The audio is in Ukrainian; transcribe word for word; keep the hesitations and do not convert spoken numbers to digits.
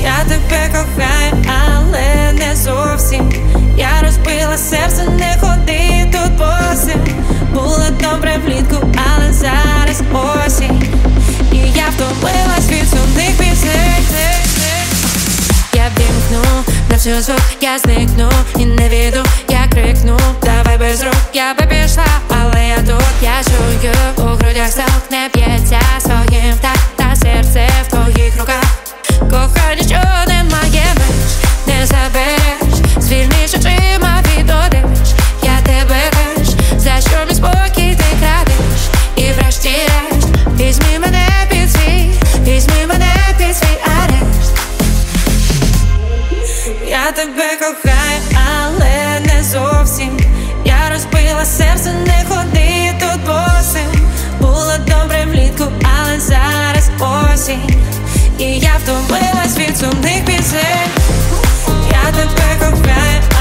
Я тебе кохаю, але не зовсім. Я розбила серце, не ходи тут босим. Було добре влітку, але зараз осінь. І я втомилась від сумних пісень. Я вімкну на всю звук, я зникну і не віду, я крикну, давай без рук, я би пішла, але я тут. Я чую, у грудях сталкне б'ється своїм так, та серце в твоїх руках. Кохання, що немає меж, не забереш, звільниш очима від одежь. Я тебе теж, за що мій спокій ти крадеш. І врешті-решт, візьми мене під свій, візьми мене під свій арешт. Я тебе кохаю, але не зовсім. Я розбила серце, не ходи тут босим. Було добре влітку, але зараз осінь. І я втомилась від сумних пісень. Я тебе кохаю,